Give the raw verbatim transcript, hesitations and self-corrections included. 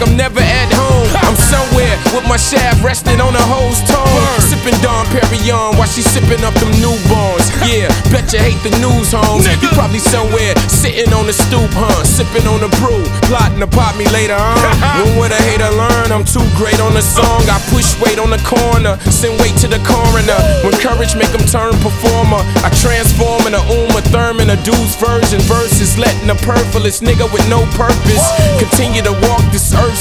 I'm never at home. I'm somewhere with my shaft resting on a hoe's tongue, sipping Dom Perignon while she sipping up them newborns. Yeah, bet you hate the news, homes. You probably somewhere sitting on the stoop, huh? Sipping on the brew, plotting to pop me later, huh? When would a hater learn? I'm too great on the song. I push weight on the corner, send weight to the coroner. When courage make them turn performer, I transform in a Uma Thurman, a dude's version. Verses letting a purpleist nigga with no purpose continue to walk this earth